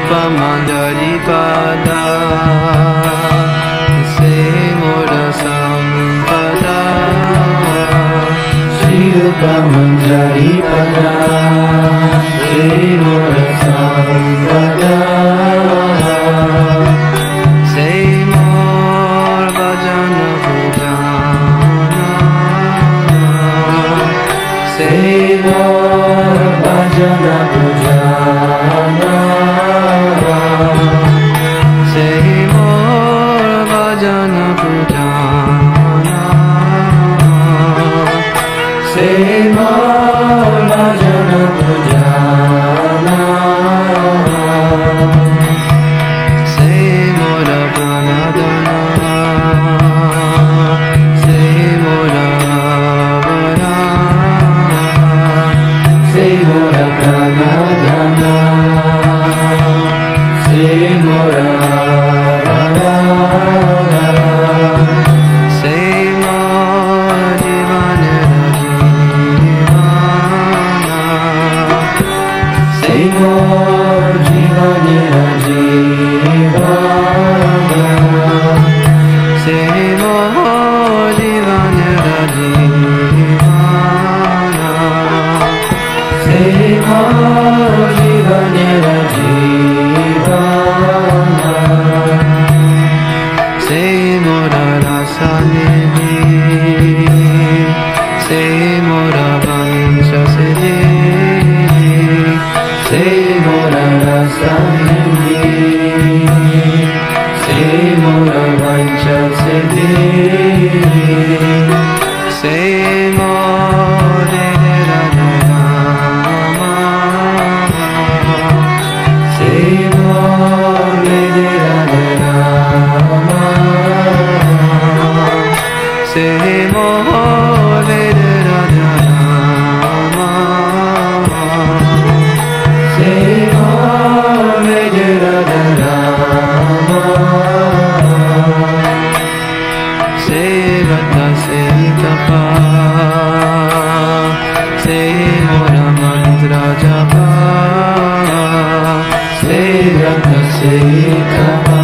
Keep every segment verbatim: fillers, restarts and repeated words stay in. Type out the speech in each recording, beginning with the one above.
Rupa Manjari Pada Se Mora Sampada Shri Rupa Manjari Pada Se Mora Sampada Se Mor Bhajana Pujana Se Mor Bhajana Pujana Se Mor Bhajana Pujana Se Mor Bhajana Pujana Se Mora Pranadana Se Mora Vara Se Mora Pranadana Se Mora Vara Se Mora Jivana Jivana Se Mora Jivana Jivana Se Mora Jivana Jivana Se Mora Jivana Jivana Se Mora Rasanidhi Se Mora Vansha Siddhi Se Mora Rasanidhi Se Mora Vansha Siddhi Se Mora Radha Rama Se Mora Radha Rama Se Mora Radha Rama Se Mora Radha Rama Se Vata Se Tapa Se Mora Mantra Japa Se Vata Se Tapa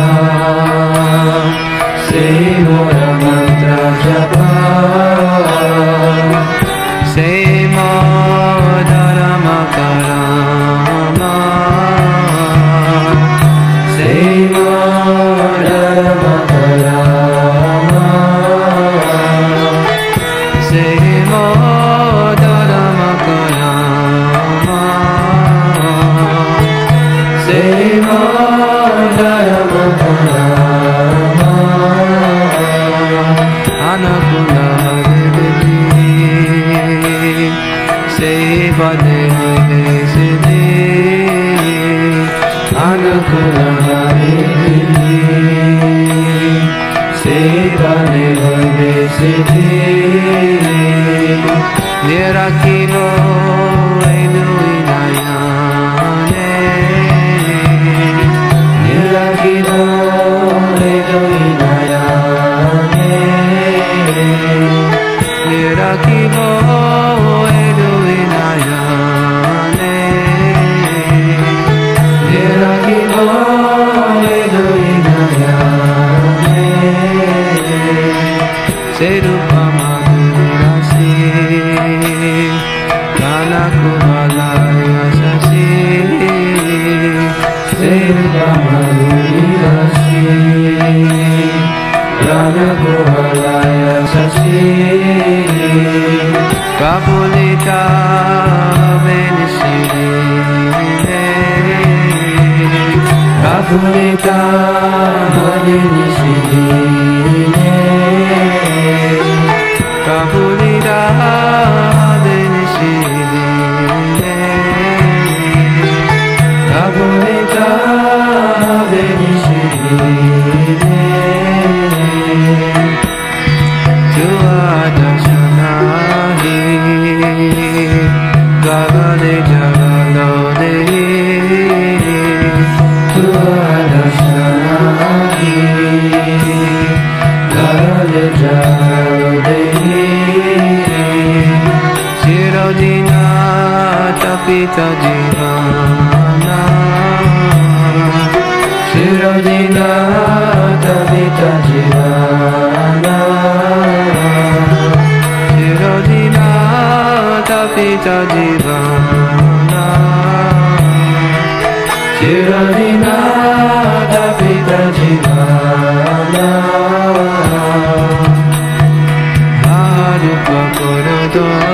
Se Mora Mantra Japa Se Mora Dharma Karama Se Mora Dharma Karama Se Mora Dharma Karama Se Mora Dharma Karama Anakula Devi Se Vade Hoye Siddhi Anakula Devi Se Vade Hoye Siddhi Nirakilo Eduinayane Nirakilo Eduinayane Nirakilo Eduinayane Nirakilo Eduinayane Se Rupa Madhuri Rasi Kana Kumalaya Sasi Se Rupa Madhuri Rasi Kana Kumalaya Sasi Kapulita Venishine Kapulita Venishine Kapulita Venishine Kapulita Venishine Tuada Shanahi Gagade Jagalode Tuada Shanahi Gagade Jagalode Chirodina Tapita Jivana Chirodinata Vita Jivana Chirodinata Vita Jivana Chirodinata Vita Jivana Harupa Korodo